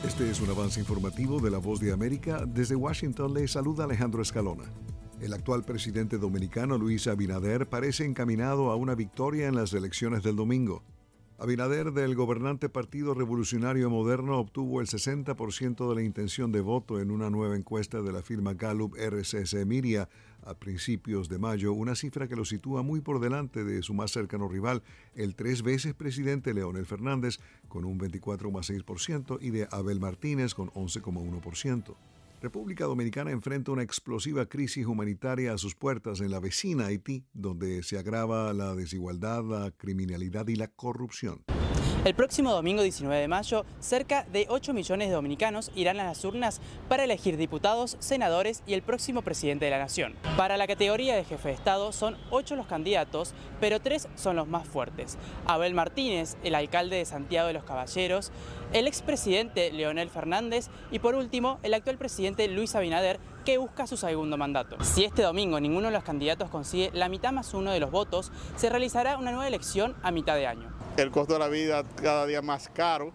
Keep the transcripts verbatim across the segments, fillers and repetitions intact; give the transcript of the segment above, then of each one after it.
Este es un avance informativo de La Voz de América. Desde Washington le saluda Alejandro Escalona. El actual presidente dominicano Luis Abinader parece encaminado a una victoria en las elecciones del domingo. Abinader, del gobernante Partido Revolucionario Moderno, obtuvo el sesenta por ciento de la intención de voto en una nueva encuesta de la firma Gallup R C C Media a principios de mayo, una cifra que lo sitúa muy por delante de su más cercano rival, el tres veces presidente Leonel Fernández, con un veinticuatro coma seis por ciento, y de Abel Martínez, con once coma uno por ciento. República Dominicana enfrenta una explosiva crisis humanitaria a sus puertas en la vecina Haití, donde se agrava la desigualdad, la criminalidad y la corrupción. El próximo domingo diecinueve de mayo, cerca de ocho millones de dominicanos irán a las urnas para elegir diputados, senadores y el próximo presidente de la nación. Para la categoría de jefe de Estado son ocho los candidatos, pero tres son los más fuertes. Abel Martínez, el alcalde de Santiago de los Caballeros, el expresidente Leonel Fernández y por último el actual presidente Luis Abinader, que busca su segundo mandato. Si este domingo ninguno de los candidatos consigue la mitad más uno de los votos, se realizará una nueva elección a mitad de año. El costo de la vida cada día más caro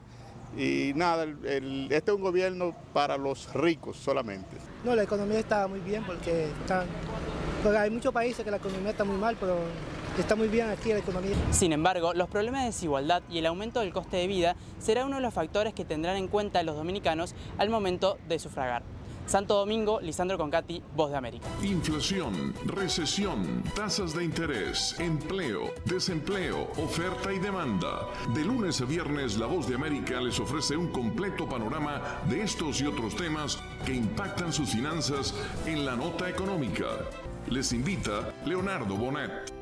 y nada, el, el, este es un gobierno para los ricos solamente. No, la economía está muy bien porque, están, porque hay muchos países que la economía está muy mal, pero está muy bien aquí la economía. Sin embargo, los problemas de desigualdad y el aumento del coste de vida será uno de los factores que tendrán en cuenta los dominicanos al momento de sufragar. Santo Domingo, Lisandro Concati, Voz de América. Inflación, recesión, tasas de interés, empleo, desempleo, oferta y demanda. De lunes a viernes, La Voz de América les ofrece un completo panorama de estos y otros temas que impactan sus finanzas en la nota económica. Les invita Leonardo Bonet.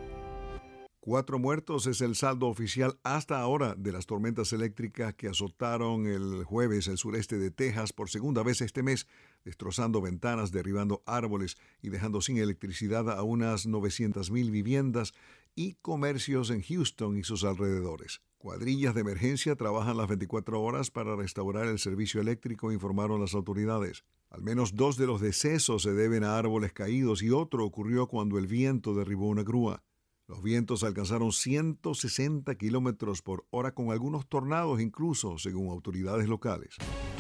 Cuatro muertos es el saldo oficial hasta ahora de las tormentas eléctricas que azotaron el jueves el sureste de Texas por segunda vez este mes, destrozando ventanas, derribando árboles y dejando sin electricidad a unas novecientas mil viviendas y comercios en Houston y sus alrededores. Cuadrillas de emergencia trabajan las veinticuatro horas para restaurar el servicio eléctrico, informaron las autoridades. Al menos dos de los decesos se deben a árboles caídos y otro ocurrió cuando el viento derribó una grúa. Los vientos alcanzaron ciento sesenta kilómetros por hora con algunos tornados incluso, según autoridades locales.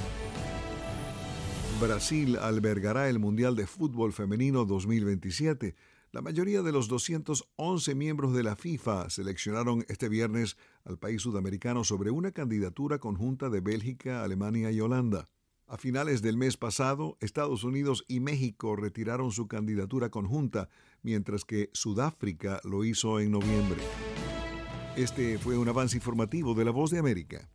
Brasil albergará el Mundial de Fútbol Femenino dos mil veintisiete. La mayoría de los doscientos once miembros de la FIFA seleccionaron este viernes al país sudamericano sobre una candidatura conjunta de Bélgica, Alemania y Holanda. A finales del mes pasado, Estados Unidos y México retiraron su candidatura conjunta, mientras que Sudáfrica lo hizo en noviembre. Este fue un avance informativo de La Voz de América.